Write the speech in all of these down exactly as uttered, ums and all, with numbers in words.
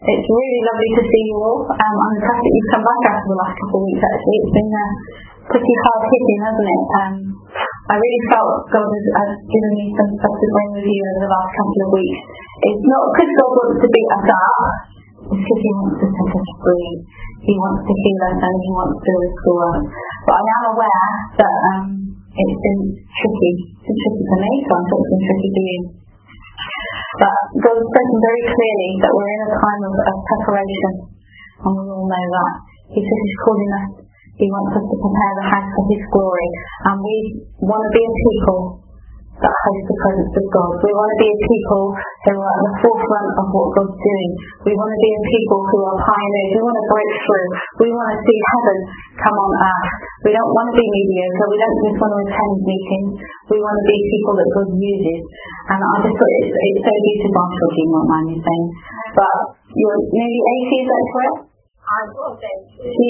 It's really lovely to see you all. Um, I'm impressed that you've come back after the last couple of weeks actually. It's been uh, pretty hard hitting, hasn't it? Um, I really felt God has, has given me some stuff to bring with you over the last couple of weeks. It's not because God wants to beat us up, it's because He wants to set us free. He wants to heal us and He wants to restore us. But I am aware that um, it's been tricky. It's been tricky for me, so I'm sure it's been tricky for you. But God has spoken very clearly that we're in a time of, of preparation, and we all know that. He says He's calling us, He wants us to prepare the house for His glory, and we want to be a people that host the presence of God. We want to be a people who are at the forefront of what God's doing. We want to be a people who are pioneers. We want to break through. We want to see heaven come on earth. We don't want to be mediocre. We don't just want to attend meetings. We want to be people that God uses. And I just thought it's, it's so beautiful. I'm sure you won't mind me saying. But you're nearly eighty, is that correct? I was She, she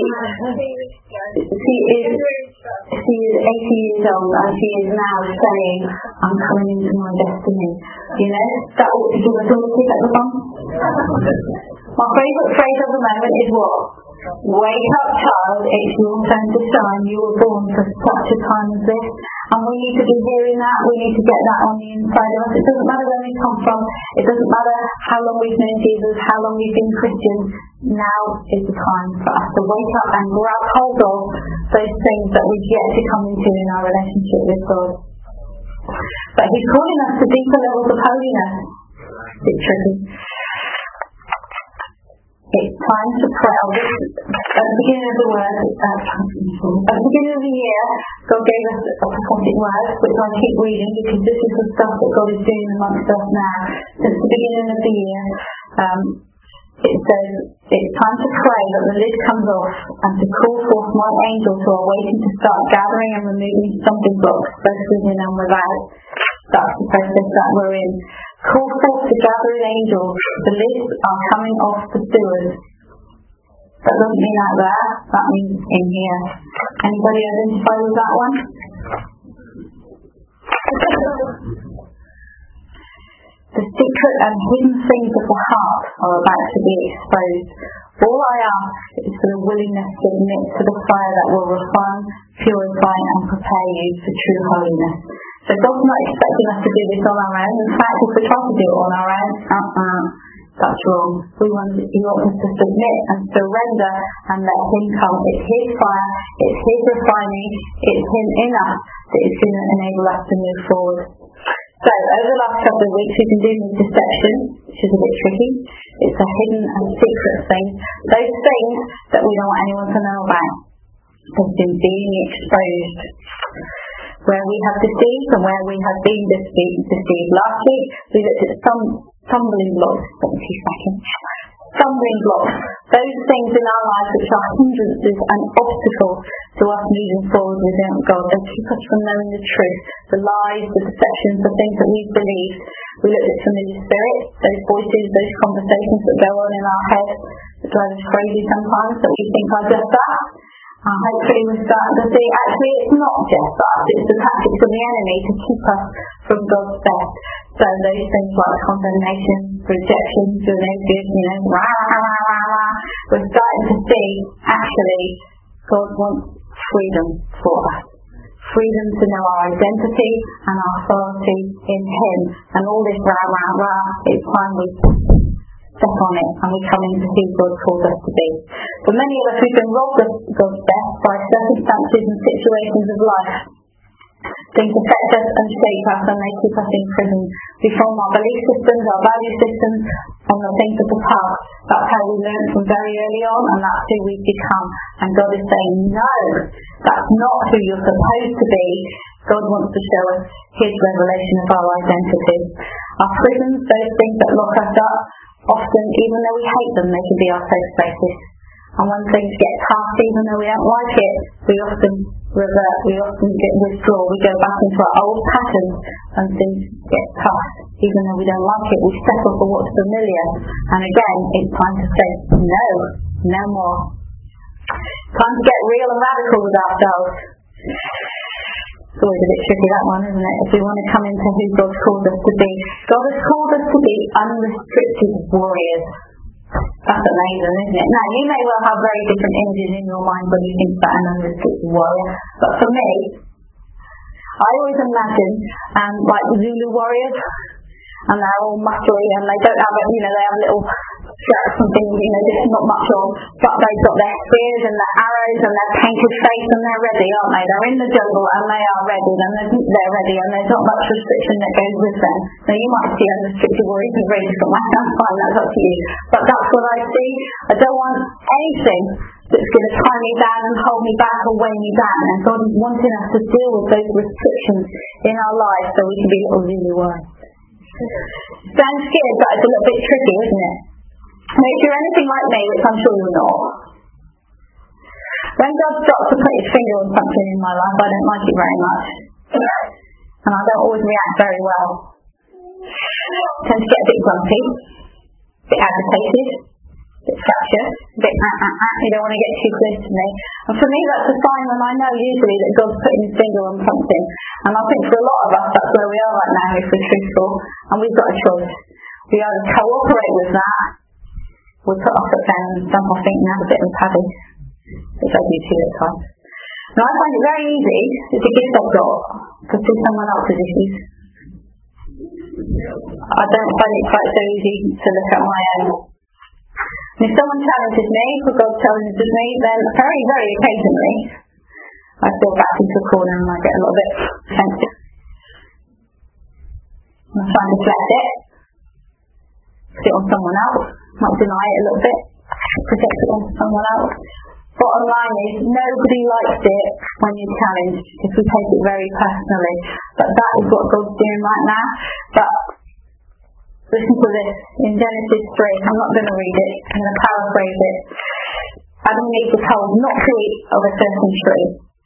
is she is eighty years old and she is now saying, I'm coming into my destiny. You know, that ought to give us all a kick at the bum. My favourite phrase at the moment is what? Wake up, child, it's your turn to shine. You were born for such a time as this. And we need to be hearing that. We need to get that on the inside of us. It doesn't matter where we come from. It doesn't matter how long we've known Jesus, how long we've been Christians. Now is the time for us to wake up and grab hold of those things that we've yet to come into in our relationship with God. But He's calling us to deeper levels of holiness. It's tricky. It's time to pray. At the beginning of the word, uh, at the beginning of the year, God gave us a prophetic word, which I keep reading because this is the stuff that God is doing amongst us now. Since the beginning of the year, um, it says, it's time to pray that the lid comes off and to call forth my angels who are waiting to start gathering and removing stumbling blocks, both within and without. That's the process that we're in. Call forth the gathering angels. The lids are coming off the sewers. That doesn't mean out there. That means in here. Anybody identify with that one? The secret and hidden things of the heart are about to be exposed. All I ask is for the willingness to admit to the fire that will refine, purify and prepare you for true holiness. So God's not expecting us to do this on our own. In fact, if we try to do it on our own, uh-uh, that's wrong. We want, He wants us to submit and surrender and let Him come. It's His fire, it's His refining, it's Him in us that is going to enable us to move forward. So, over the last couple of weeks we've been dealing with deception, which is a bit tricky. It's a hidden and secret thing. Those things that we don't want anyone to know about have been being exposed. Where we have deceived and where we have been deceived. deceived. Last week we looked at some stumbling blocks. Let me see if I can. Stumbling blocks. Those things in our lives which are hindrances and obstacles to us moving forward within God. They keep us from knowing the truth, the lies, the deceptions, the things that we've believed. We looked at familiar spirits, those voices, those conversations that go on in our head that drive us crazy sometimes, that we think are just that. And hopefully we're starting to see actually it's not just us, it's the tactics of the enemy to keep us from God's best. So those things like condemnation, rejection, you're no good, you know, rah, rah, rah, rah, rah. We're starting to see actually God wants freedom for us. Freedom to know our identity and our authority in Him. And all this rah, rah, rah, it's time we step on it and we come into who God calls us to be. For many of us, we've been robbed of God's best by circumstances and situations of life. Things affect us and shape us and they keep us in prison. We form our belief systems, our value systems on the things of the past. That's how we learn from very early on and that's who we've become. And God is saying, no, that's not who you're supposed to be. God wants to show us His revelation of our identity. Our prisons, those things that lock us up, often, even though we hate them, they can be our safe spaces. And when things get tough, even though we don't like it, we often revert, we often get withdraw, we go back into our old patterns when things get tough. Even though we don't like it, we settle for what's familiar. And again, it's time to say, no, no more. Time to get real and radical with ourselves. It's always a bit tricky, that one, isn't it? If we want to come into who God's called us to be. God has called us to be unrestricted warriors. That's amazing, isn't it? Now, you may well have very different images in your mind when you think about an unrestricted warrior, but for me, I always imagine um, like Zulu warriors, and they're all muscly, and they don't have, a, you know, they have little straps and things, you know, there's not much on, but they've got their spears and their arrows and their painted face, and they're ready, aren't they? They're in the jungle, and they are ready, and they're ready, and there's not much restriction that goes with them. Now, you might see unrestricted warriors as very different. That's fine, that's up to you. But that's what I see. I don't want anything that's going to tie me down and hold me back or weigh me down. And God is wanting us to deal with those restrictions in our lives so we can be little Zulu warriors. Sounds scared, but it's a little bit tricky, isn't it? And if you're anything like me, which I'm sure you're not, when God starts to put his finger on something in my life, I don't like it very much. And I don't always react very well. I tend to get a bit grumpy, a bit agitated, a bit fractious, a bit ah, ah, ah, you don't want to get too close to me. And for me, that's a sign when I know usually that God's putting his finger on something. And I think for a lot of us, that's where we are right now, if we're truthful. And we've got a choice. We either cooperate with that, we put our foot down and stamp our feet and have a bit of a paddy, which I do too at times. Now, I find it very easy, it's a gift I've got, to see someone else's issues. I don't find it quite so easy to look at my own. And if someone challenges me, or God challenges me, then very, very occasionally, I feel back into a corner and I get a little bit defensive. I try and deflect it, put it on someone else, might deny it a little bit, project it onto someone else. Bottom line is, nobody likes it when you're challenged, if we take it very personally. But that is what God's doing right now. But listen to this, in Genesis three, I'm not going to read it, I'm going to paraphrase it. Adam and Eve were told not to eat of a certain tree.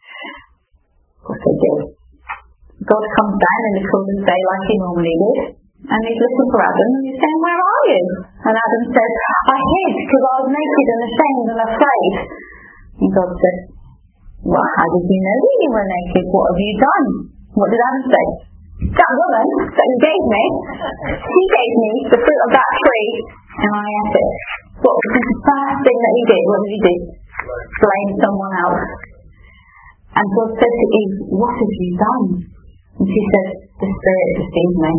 Of course they did. God comes down in the cool of the day like he normally did, and he's looking for Adam and he's saying, where are you? And Adam says, I hid because I was naked and ashamed and afraid. And God said, well, how did you know that you were naked? What have you done? What did Adam say? That woman that you gave me, she gave me the fruit of that tree and I ate it. What was the first thing that he did? What did he do? Blame someone else. And God said to Eve, what have you done? And she said, the Spirit deceived me.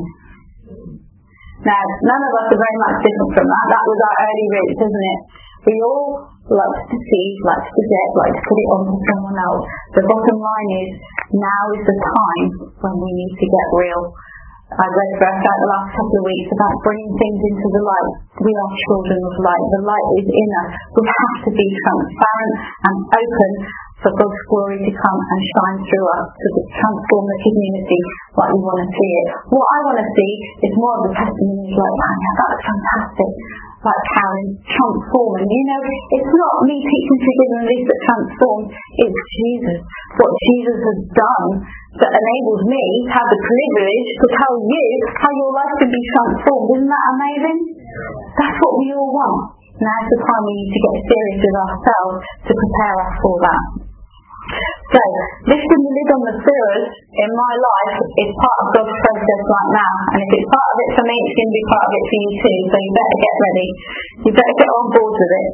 Now, none of us are very much different from that. That was our early roots, isn't it? We all like to deceive, like to project, like to put it on to someone else. The bottom line is, now is the time when we need to get real. I read verse out the last couple of weeks about bringing things into the light. We are children of light. The light is in us. We have to be transparent and open for God's glory to come and shine through us to transform the community like we want to see it. What I want to see is more of the testimonies like, man, that's fantastic. Like Karen, transforming. You know, it's not me teaching forgiveness that transforms, it's Jesus. What Jesus has done that enables me to have the privilege to tell you how your life can be transformed. Isn't that amazing? That's what we all want. Now's the time we need to get serious with ourselves to prepare us for that. So, lifting the lid on the sewers in my life is part of God's process right now. And if it's part of it for me, it's going to be part of it for you too. So you better get ready. You better get on board with it.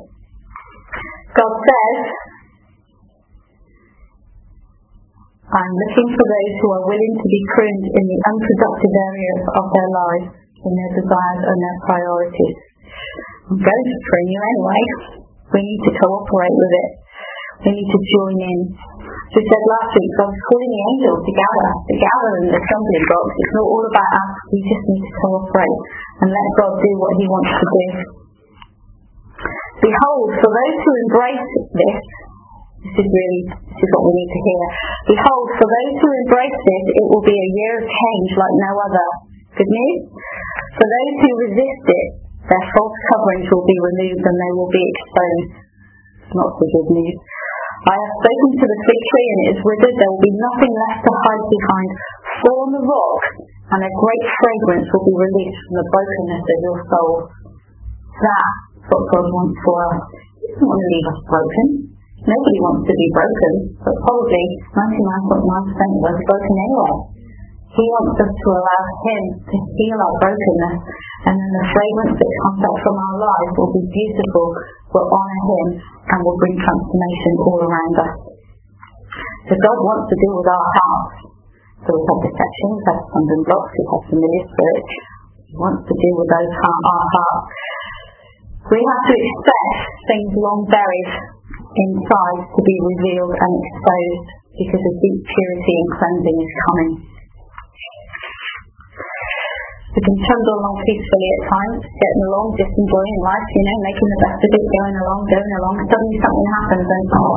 God says, I'm looking for those who are willing to be pruned in the unproductive areas of their lives, in their desires and their priorities. I'm going to prune you anyway. We need to cooperate with it. We need to join in. As we said last week, God's calling the angels to gather, to gather in the stumbling blocks. It's not all about us. We just need to cooperate and let God do what he wants to do. Behold, for those who embrace this, this is really, this is what we need to hear. Behold, for those who embrace this, it will be a year of change like no other. Good news? For those who resist it, their false coverings will be removed and they will be exposed. Not so good news. I have spoken to the fig tree and it is withered. There will be nothing left to hide behind. Fall on the rock and a great fragrance will be released from the brokenness of your soul. That's what God wants for us. He doesn't want to leave us broken. Nobody wants to be broken, but probably ninety-nine point nine percent of us are broken anyway. He wants us to allow Him to heal our brokenness, and then the fragrance that comes out from our lives will be beautiful, will honour Him, and will bring transformation all around us. So God wants to deal with our hearts. So we have deception, we have stumbling blocks, we have familiar spirits. He wants to deal with those heart, our hearts. We have to expect things long buried inside to be revealed and exposed, because a deep purity and cleansing is coming. We can trundle along peacefully at times, getting along, just enjoying life, you know, making the best of it, going along, going along. Suddenly something happens and, oh,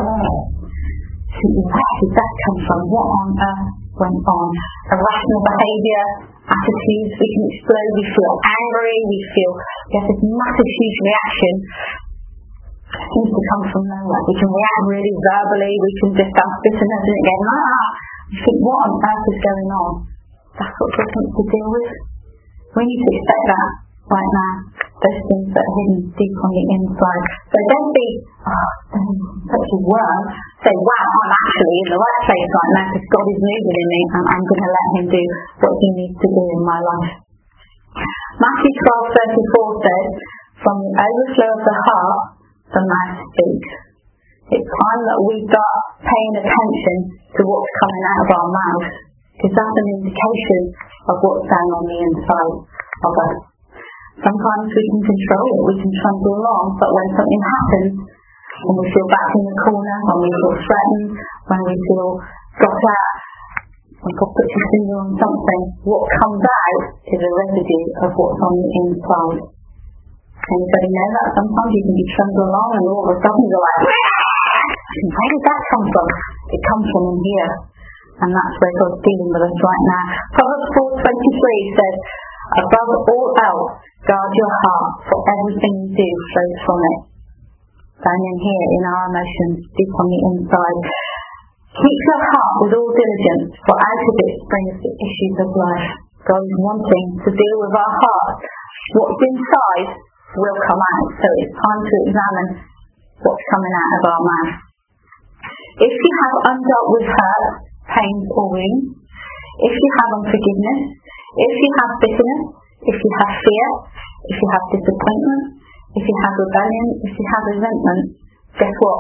where did that come from? What on earth went on? Irrational behaviour, attitudes, we can explode, we feel angry, we feel, we have this massive, huge reaction. It seems to come from nowhere. We can react really verbally, we can just have bitterness and again, ah, you think, what on earth is going on? That's what God wants to deal with. We need to expect that right now. Those things that are hidden deep on the inside. So don't be, oh, such a worm. Say, wow, I'm actually in the right place right now because God is moving in me and I'm going to let Him do what He needs to do in my life. Matthew twelve thirty-four says, from the overflow of the heart, the mouth speaks. It's time that we start paying attention to what's coming out of our mouth, because that's an indication of what's down on the inside of us. Sometimes we can control it, we can trundle along, but when something happens, when we feel back in the corner, when we feel threatened, when we feel got at, when God puts His finger on something, what comes out is a residue of what's on the inside. Anybody know that? Sometimes you can be trundling along and all of a sudden you're like, where did that come from? It comes from in here. And that's where God's dealing with us right now. Proverbs four twenty-three says, above all else, guard your heart, for everything you do flows from it. Down in here, in our emotions, deep on the inside. Keep your heart with all diligence, for out of it springs the issues of life. God is wanting to deal with our heart. What's inside will come out, so it's time to examine what's coming out of our mouth. If you have undealt with hurt, pains or wounds, if you have unforgiveness, if you have bitterness, if you have fear, if you have disappointment, if you have rebellion, if you have resentment, guess what?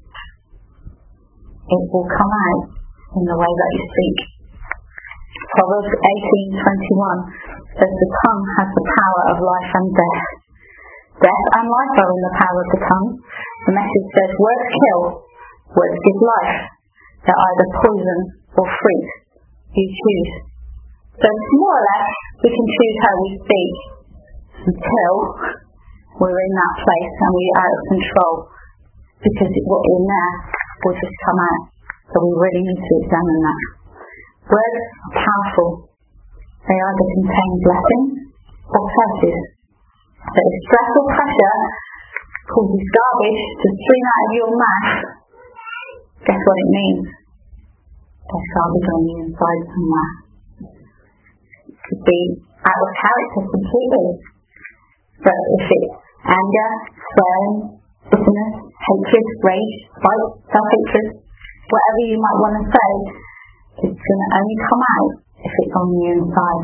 It will come out in the way that you speak. Proverbs eighteen twenty-one says the tongue has the power of life and death. Death and life are in the power of the tongue. The message says words kill, words give life. They're either poison or fruit. You choose. So more or less, we can choose how we speak until we're in that place and we're out of control. Because what's in there will just come out. So we really need to examine that. Words are powerful. They either contain blessings or curses. So if stress or pressure causes garbage to stream out of your mouth, guess what it means? There's garbage on the inside somewhere. It could be out of character completely. But if it's anger, swearing, bitterness, hatred, rage, spite, self-hatred, whatever you might want to say, it's going to only come out if it's on the inside.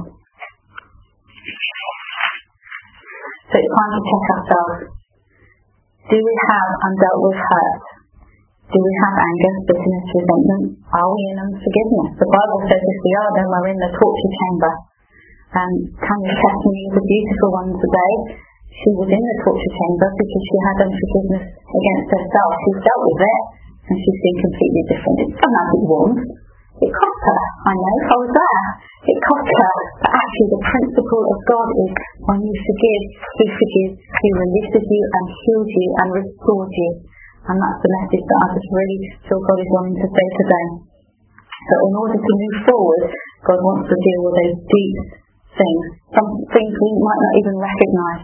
So it's time to check ourselves. Do we have undealt with hurt? Do we have anger, bitterness, resentment? Are we in unforgiveness? The Bible says if we are, then we're in the torture chamber. And Tanya's testimony was a beautiful one today. She was in the torture chamber because she had unforgiveness against herself. She's dealt with it, and she's been completely different. It's come as it was. It cost her. I know, I was there. It cost her. But actually the principle of God is when you forgive, He forgives, He releases you and heals you and restores you. And that's the message that I just really feel God is wanting to say today. So in order to move forward, God wants to deal with those deep things. Some things we might not even recognise.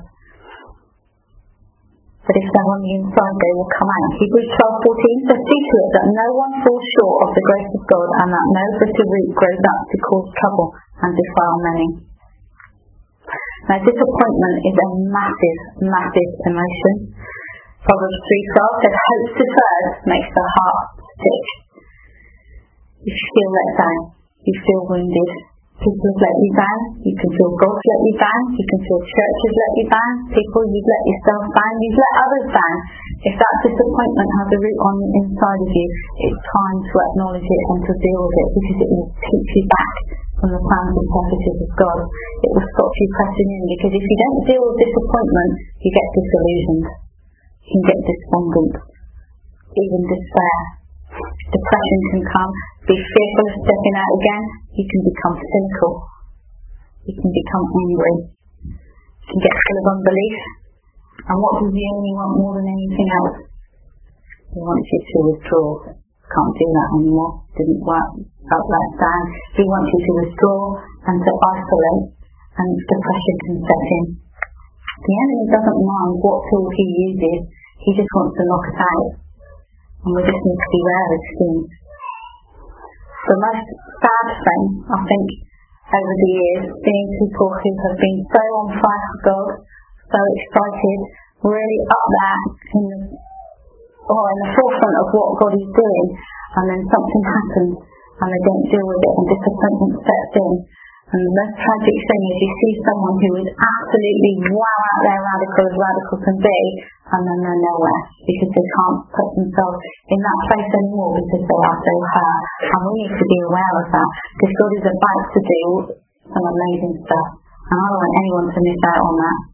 But if they're on the inside, they will come out. Hebrews twelve fourteen says, see to it that no one falls short of the grace of God, and that no bitter root grows up to cause trouble and defile many. Now, disappointment is a massive, massive emotion. Proverbs three twelve says, hope deferred makes the heart sick. You feel let down. You feel wounded. People have let you down. You can feel God's let you down. You can feel church has let you down. People, you've let yourself down. You've let others down. If that disappointment has a root on the inside of you, it's time to acknowledge it and to deal with it, because it will keep you back from the plans and purposes of God. It will stop you pressing in, because if you don't deal with disappointment, you get disillusioned. You can get despondent, even despair. Depression can come. Be fearful of stepping out again. You can become cynical. You can become angry. You can get full of unbelief. And what does the enemy want more than anything else? He wants you to withdraw. Can't do that anymore. Didn't work. Felt let down. He wants you to withdraw and to isolate, and depression can set in. The enemy doesn't mind what tool he uses. He just wants to knock us out. And we just need to be aware of his schemes. The most sad thing, I think, over the years, being people who have been so on fire for God, so excited, really up there in the, or in the forefront of what God is doing, and then something happens and they don't deal with it and disappointment sets in. And the most tragic thing is you see someone who is absolutely wow out there radical as radical can be, and then they're nowhere because they can't put themselves in that place anymore because they are so hurt. And we need to be aware of that, because God is about to do some amazing stuff, and I don't want anyone to miss out on that.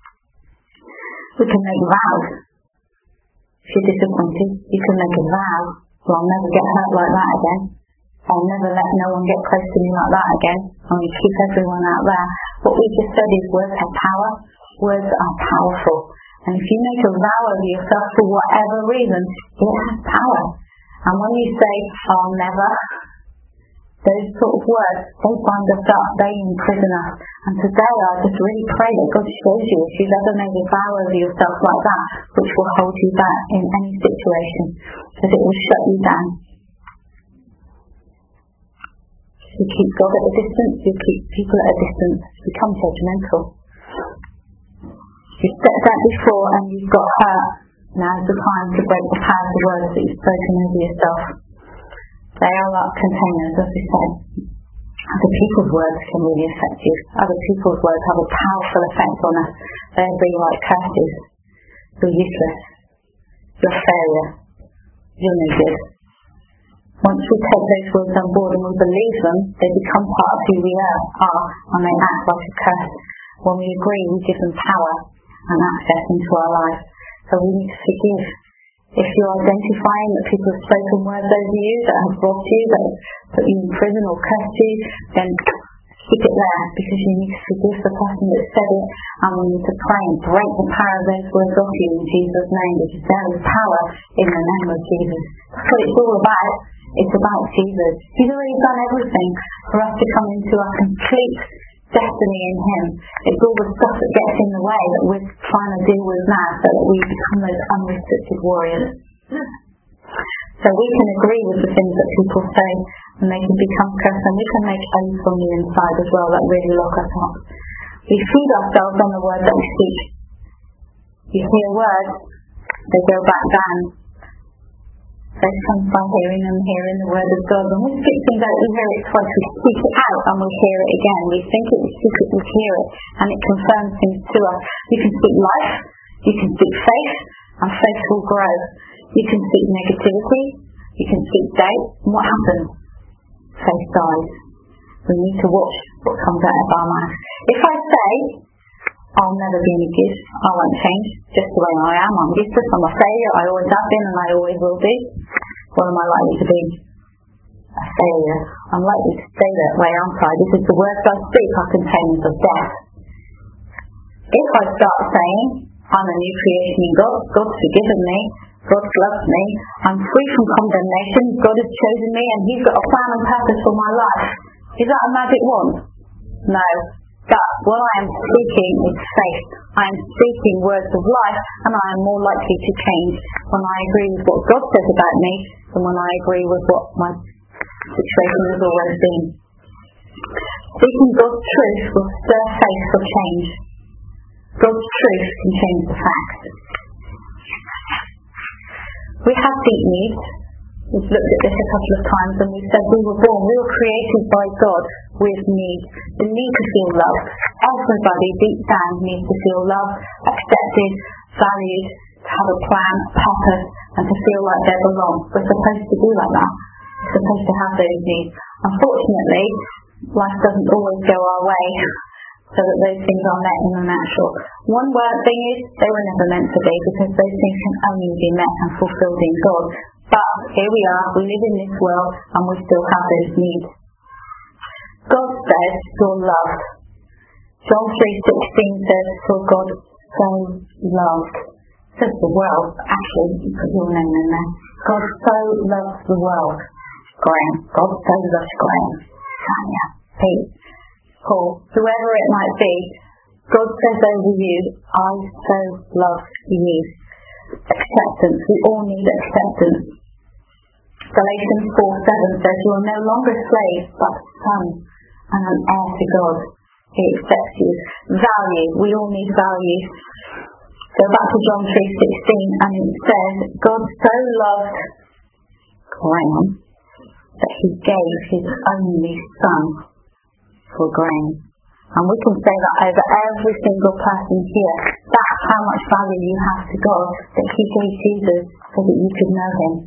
We can make vows. If you're disappointed, you can make a vow. Well, I'll never get hurt like that again. I'll never let no one get close to me like that again. I'm going to keep everyone out there. What we just said is words have power. Words are powerful. And if you make a vow of yourself for whatever reason, it has power. And when you say, I'll never, those sort of words, they bind us up, they imprison us. And today I just really pray that God shows you if you've ever made a vow of yourself like that, which will hold you back in any situation, because it will shut you down. You keep God at a distance, you keep people at a distance, you become judgmental. You've stepped out before and you've got hurt. Now's the time to break the power of the words that you've spoken over yourself. They are like containers, as we said. Other people's words can really affect you. Other people's words have a powerful effect on us. They'll be like curses. You're useless. You're a failure. You're no good. Once we take those words on board and we believe them, they become part of who we are, and they act like a curse. When we agree, we give them power and access into our lives. So we need to forgive. If you're identifying that people have spoken words over you that have robbed you, that have put you in prison or cursed you, then keep it there, because you need to forgive the person that said it, and we need to pray and break the power of those words off you in Jesus' name, because there is power in the name of Jesus. That's what it's all about. It's about Jesus. He's already done everything for us to come into a complete destiny in Him. It's all the stuff that gets in the way that we're trying to deal with now, so that we become those unrestricted warriors. So we can agree with the things that people say, and they can become cursed, and we can make oaths on the inside as well that really lock us up. We feed ourselves on the word that we speak. You hear words, they go back down. Faith comes by hearing and hearing the word of God. When we speak things out, we hear it twice. We speak it out and we hear it again. We think it, we speak it, we hear it, and it confirms things to us. You can speak life, you can speak faith, and faith will grow. You can speak negativity, you can speak doubt, and what happens? Faith dies. We need to watch what comes out of our mouth. If I say, I'll never be any good, I won't change, just the way I am, I'm useless, I'm a failure, I always have been and I always will be, what am I likely to be? A failure. I'm likely to stay that way, aren't I? Because the words I speak are containers of death. If I start saying, I'm a new creation in God, God's forgiven me, God loves me, I'm free from condemnation, God has chosen me and He's got a plan and purpose for my life, is that a magic wand? No. But what I am speaking is faith. I am speaking words of life, and I am more likely to change when I agree with what God says about me than when I agree with what my situation has always been. Speaking God's truth will stir faith for change. God's truth can change the facts. We have deep needs. We've looked at this a couple of times and we said we were born, we were created by God with need. The need to feel loved. Everybody deep down needs to feel loved, accepted, valued, to have a plan, purpose, and to feel like they belong. We're supposed to be like that. We're supposed to have those needs. Unfortunately, life doesn't always go our way, so that those things are met in the natural. One word thing is, they were never meant to be, because those things can only be met and fulfilled in God. But here we are, we live in this world, and we still have those needs. God says, you're loved. John three sixteen says, for God so loved. Says the world, actually, you put your name in there. God so loves the world. Graham, God so loves Graham. Tanya, Pete, Paul, whoever it might be, God says over you, I so love you. Acceptance, we all need acceptance. Galatians four seven says, you are no longer slaves, but sons, and an heir to God. He accepts you. Value, we all need value. Go back to John three sixteen, and it says, God so loved Graham that he gave his only son for Graham. And we can say that over every single person here. That's how much value you have to God, that he gave Jesus so that you could know him.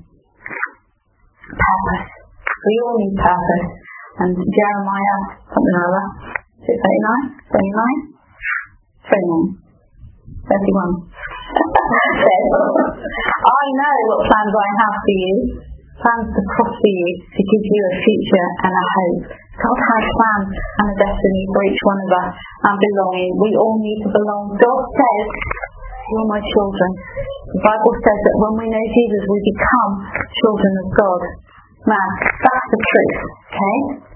Purpose. We all need purpose. And Jeremiah, something or other, is it thirty-nine? twenty-nine? twenty-nine. thirty-one. Says, I know what plans I have for you. Plans to prosper you, to give you a future and a hope. God has plans and a destiny for each one of us, and belonging. We all need to belong. God says, you're my children. The Bible says that when we know Jesus, we become children of God. Now, that's the truth, okay?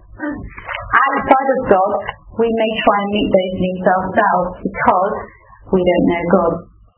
Outside of God, we may try and meet those needs ourselves because we don't know God.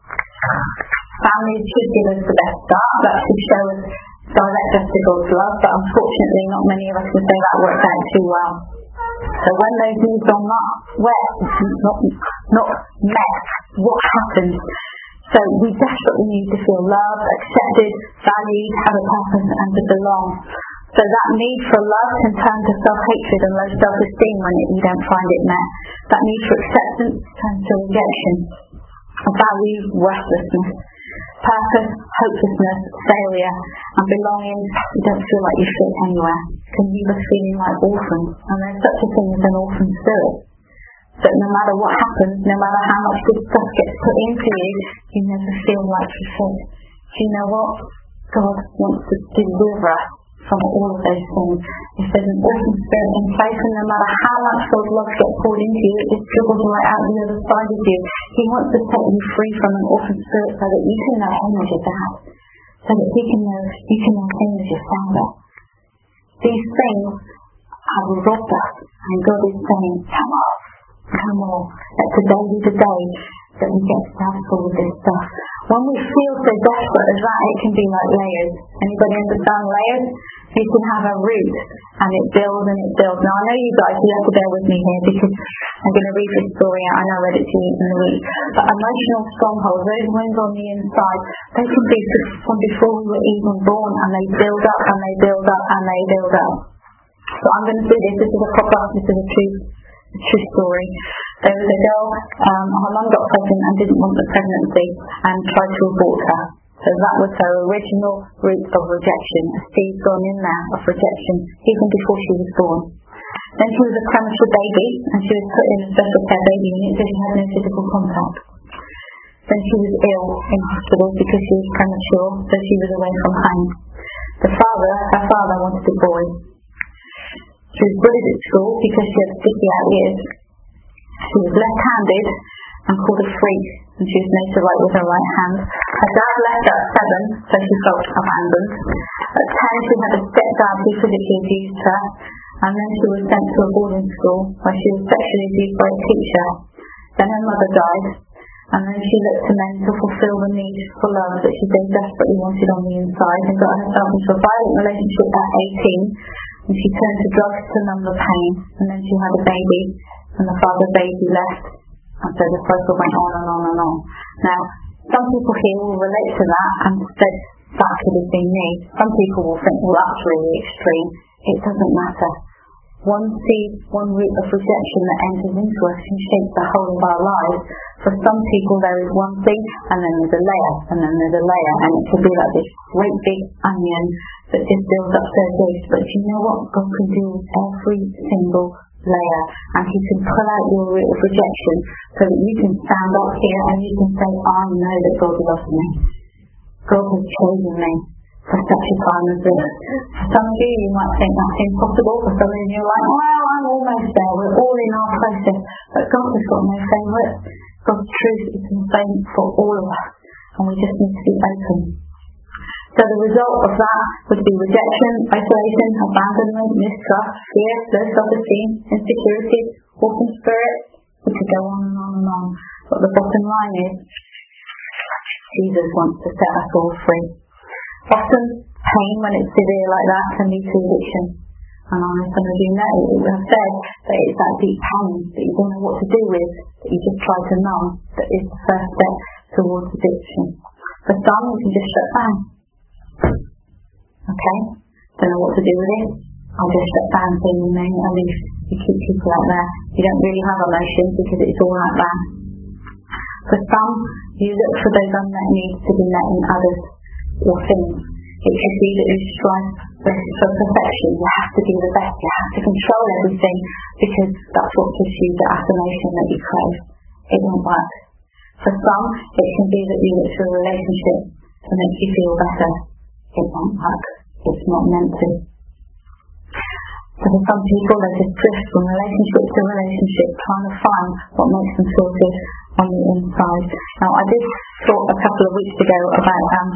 Families should give us the best start. That should show us, direct us to God's love, but unfortunately not many of us can say that worked out too well. So when those needs are not, well, not, not met, what happens? So we desperately need to feel loved, accepted, valued, have a purpose, and to belong. So that need for love can turn to self-hatred and low self-esteem when it, you don't find it met. That need for acceptance turns to rejection. Value, worthlessness. Purpose, hopelessness, failure, and belonging. You don't feel like you fit anywhere. It can leave us feeling like orphans, and there's such a thing as an orphan spirit. That no matter what happens, no matter how much good stuff gets put into you, you never feel like you fit. Do you know what? God wants to deliver us from all of those things. If there's an orphan spirit in place, and no matter how much God's love gets poured into you, it just dribbles right out the other side of you. He wants to set you free from an orphan spirit so that you can know him as your dad, so that he can know, you can know him as your father. These things have robbed us, and God is saying, come on, come on. Let today be the day that we get started with this stuff. When we feel so desperate as that, it can be like layers. Anybody understand layers? You can have a root, and it builds and it builds. Now I know you guys, you have to bear with me here because I'm going to read this story out. I know I read it to you in the week. But emotional strongholds, those wounds on the inside, they can be from before we were even born, and they build up and they build up and they build up. So I'm going to do this. This is a proper, this is a true, a true story. There was a girl, um, her mum got pregnant and didn't want the pregnancy and tried to abort her. So that was her original root of rejection. A seed gone in there of rejection, even before she was born. Then she was a premature baby, and she was put in a special care baby unit, so she had no physical contact. Then she was ill in hospital because she was premature, so she was away from home. The father, her father wanted a boy. She was bullied at school because she had sticky out ears. She was left-handed and called a freak, and she was made to write with her right hand. Her dad left her at seven, so she felt abandoned. At ten, she had a stepdad who physically abused her, and then she was sent to a boarding school where she was sexually abused by a teacher. Then her mother died, and then she looked to men to fulfill the need for love that she so desperately wanted on the inside, and got herself into a violent relationship at eighteen, and she turned to drugs to numb the pain, and then she had a baby, and the father baby left. And so the cycle went on and on and on. Now, some people here will relate to that and said, that could have been me. Some people will think, well, that's really extreme. It doesn't matter. One seed, one root of rejection that enters into us can shape the whole of our lives. For some people there is one thing, and then there's a layer, and then there's a layer, and it can be like this great big onion that just builds up so big. But you know what? God can do with every single layer, and He can pull out your root of rejection so that you can stand up here and you can say, I know that God loves me. God has chosen me for such a time as this. For some of you, you might think that's impossible. For some of you, you're like, well, I'm almost there. We're all in our process. But God has got no favourites. God's truth is the same for all of us, and we just need to be open. So the result of that would be rejection, isolation, abandonment, mistrust, fear, low self-esteem, insecurity, orphan spirit. We could go on and on and on. But the bottom line is, Jesus wants to set us all free. Often, pain, when it's severe like that, can lead to addiction. And I know some of you know, we have said that it's that deep pain that you don't know what to do with, that you just try to numb, that is the first step towards addiction. For some, you can just shut down. Okay? Don't know what to do with it. I'll just shut down, so you know, at least you keep people out there. You don't really have emotions because it's all out there. For some, you look for those unmet needs to be met in others or things. It could be that you strive for perfection. You have to be the best. You have to control everything because that's what gives you the affirmation that you crave. It won't work. For some, it can be that you look for a relationship to make you feel better. It won't work. It's not meant to. So for some people, they just drift from relationship to relationship, trying to find what makes them feel good on the inside. Now, I did talk a couple of weeks ago about um,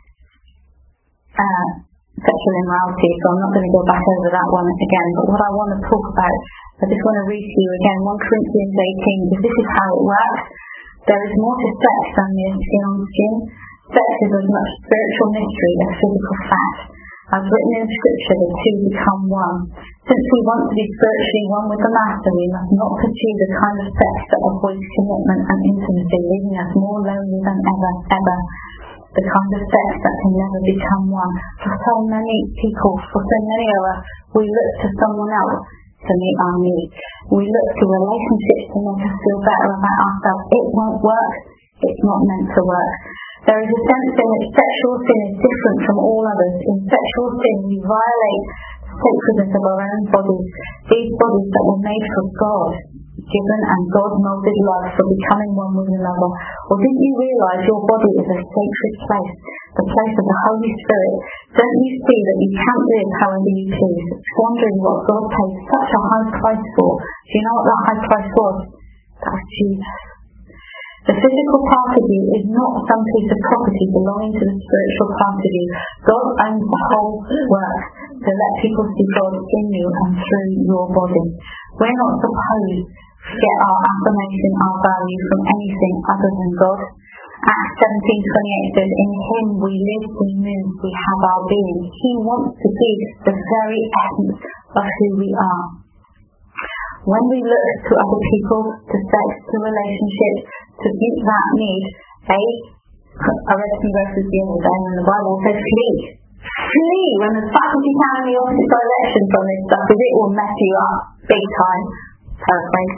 uh, sexual immorality, so I'm not going to go back over that one again. But what I want to talk about, I just want to read to you again, First Corinthians eighteen, because this is how it works. There is more to sex than mere skin on skin. Sex is as much spiritual mystery as physical fact. As written in Scripture, the two become one. Since we want to be spiritually one with the Master, we must not pursue the kind of sex that avoids commitment and intimacy, leaving us more lonely than ever, ever. The kind of sex that can never become one. For so many people, for so many of us, we look to someone else to meet our needs. We look to relationships to make us feel better about ourselves. It won't work. It's not meant to work. There is a sense in which sexual sin is different from all others. In sexual sin, we violate the sacredness of our own bodies, these bodies that were made for God, given and God-moulded love for becoming one with another. Or didn't you realise your body is a sacred place, the place of the Holy Spirit? Don't you see that you can't live however you please, squandering what God paid such a high price for? Do you know what that high price was? That was Jesus. The physical part of you is not some piece of property belonging to the spiritual part of you. God owns the whole work to let people see God in you and through your body. We're not supposed to get our affirmation, our value from anything other than God. Acts seventeen twenty-eight says, in Him we live, we move, we have our being. He wants to be the very essence of who we are. When we look to other people, to sex, to relationships, to meet that need, A, I read some verses the other day and the Bible says flee. Flee when there's faculty down in the opposite direction from this stuff, because it will mess you up big time. Paraphrase.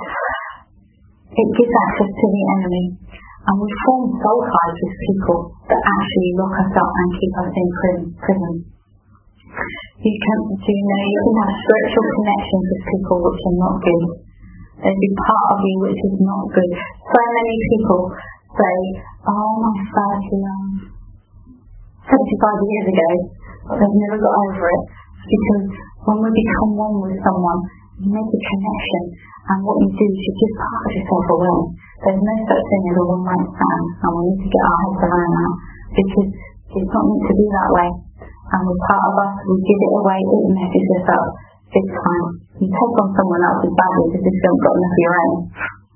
It gives access to the enemy. And we form soul ties with people that actually lock us up and keep us in prison. You can, do you know, you can have spiritual connections with people which are not good. There's a part of you which is not good. So many people say, oh, my thirty, um, seventy-five years ago, but they've never got over it. Because when we become one with someone, you make a connection, and what you do is you give part of yourself away. There's no such thing as a one-night stand, and we need to get our heads around that, because it's not meant to be that way. And with part of us, we give it away, it messes us up big time. You take on someone else's baggage as if you haven't got enough of your own.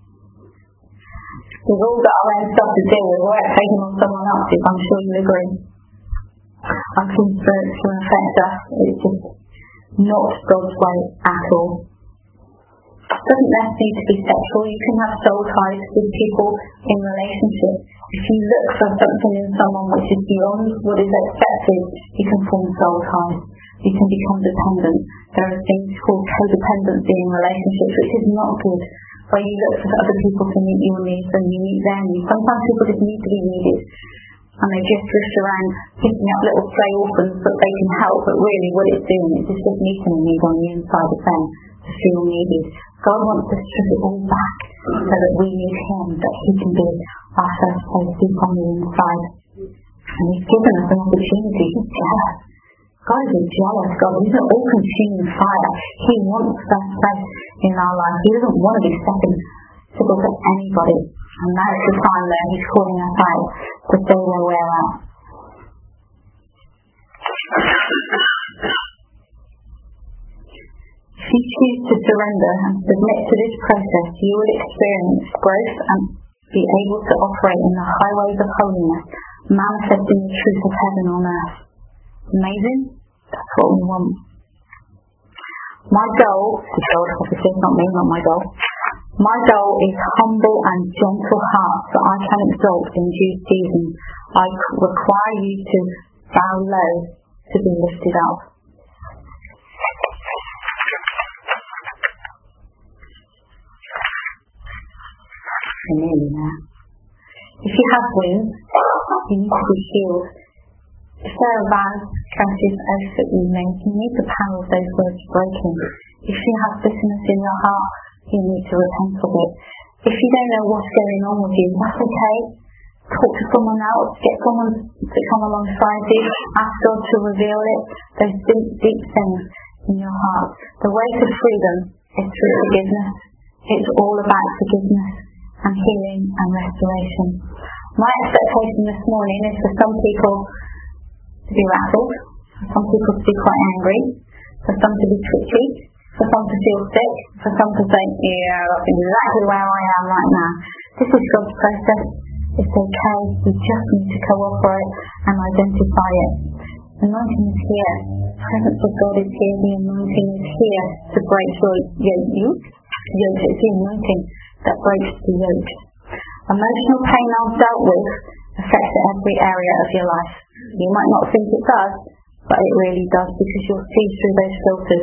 We've all got our own stuff to deal with. We're taking on someone else's, I'm sure you agree. Unclean spirits can affect us. It's just not God's way at all. It doesn't necessarily need to be sexual. You can have soul ties with people in relationships. If you look for something in someone which is beyond what is expected, you can form soul ties. You can become dependent. There are things called codependency in relationships, which is not good, where you look for other people to meet your needs and you meet them. Sometimes people just need to be needed, and they just drift around picking up little stray orphans that they can help, but really what it's doing is it's just meeting a need on the inside of them to feel needed. God wants to strip it all back so that we need Him, that He can be our first place deep on the inside. And He's given us an opportunity. He's jealous. God is a jealous God. He's an all-consuming fire. He wants first place in our life. He doesn't want to be second to look at anybody. And that is the time that He's calling us out to say where we're at. If you choose to surrender and submit to this process, you will experience growth and be able to operate in the highways of holiness, manifesting the truth of heaven on earth. Amazing? That's what we want. My goal, the goal obviously not me, not my goal. My goal is humble and gentle hearts that I can exalt in due season. I require you to bow low to be lifted up. Nearly now. If you have wounds, you need to be healed. If there are vows, curses, oaths that you make, you need the power of those words broken. If you have bitterness in your heart, you need to repent of it. If you don't know what's going on with you, that's okay. Talk to someone else, get someone to come alongside you, ask God to reveal it, those deep, deep things in your heart. The way to freedom is through forgiveness. It's all about forgiveness and healing and restoration. My expectation this morning is for some people to be rattled, for some people to be quite angry, for some to be twitchy, for some to feel sick, for some to say, yeah, that's exactly where I am right now. This is God's process. It's okay. We just need to cooperate and identify it. The anointing is here. The presence of God is here. The anointing is here to break your yoke. Yoke. It's the anointing that breaks the yoke. Emotional pain I've dealt with affects every area of your life. You might not think it does, but it really does, because you'll see through those filters.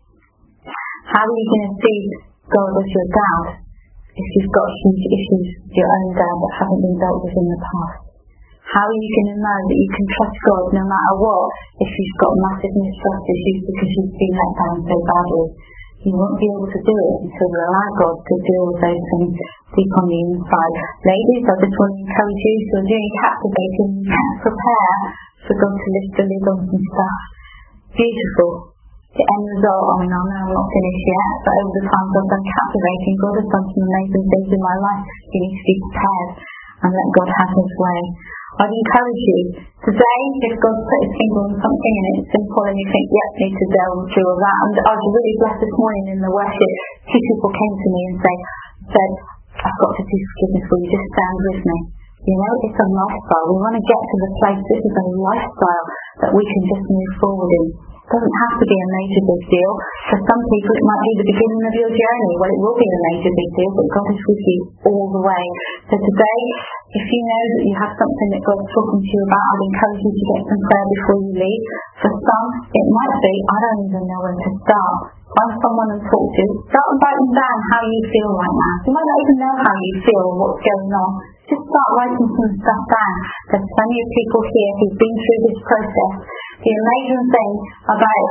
How are you going to see God as your dad if you've got huge issues with your own dad that haven't been dealt with in the past? How are you going to know that you can trust God no matter what if you've got massive mistrust issues because you've been let down so badly? You won't be able to do it until you allow God to deal with those things deep on the inside. Ladies, I just want to encourage you, if you're doing captivating, prepare for God to lift the lid on some stuff. Beautiful. The end result, I mean, I know I'm not finished yet, but over the times I've done captivating, God has done some amazing things in my life. You need to be prepared and let God have His way. I'd encourage you, today, if God put His finger on something and it's simple and you think, yep, need to delve through all that. And I was really blessed this morning in the worship. Two people came to me and say, said, I've got to do forgiveness, will you just stand with me? You know, it's a lifestyle. We want to get to the place, this is a lifestyle that we can just move forward in. It doesn't have to be a major big deal. For some people it might be the beginning of your journey. Well, it will be a major big deal, but God is with you all the way. So today, if you know that you have something that God's talking to you about, I'd encourage you to get some prayer before you leave. For some, it might be, I don't even know where to start. Find someone and talk to. Start writing down how you feel right now. You might not even know how you feel or what's going on. Just start writing some stuff down. There's plenty of people here who've been through this process. The amazing thing about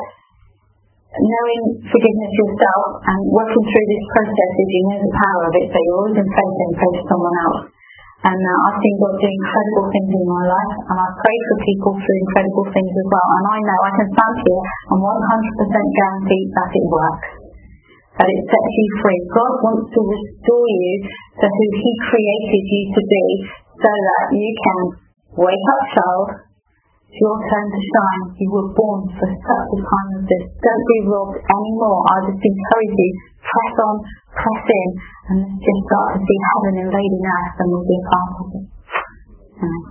knowing forgiveness yourself and working through this process is you know the power of it, so you're always in faith and pray to someone else. And uh, I've seen God do incredible things in my life, and I've prayed for people through incredible things as well. And I know I can stand here and one hundred percent guarantee that it works, that it sets you free. God wants to restore you to who He created you to be, so that you can wake up, child. It's your turn to shine. You were born for such a time as this. Don't be robbed anymore. I just encourage you, press on, press in, and let's just start to see heaven invading earth, and we'll be a part of it. Amen.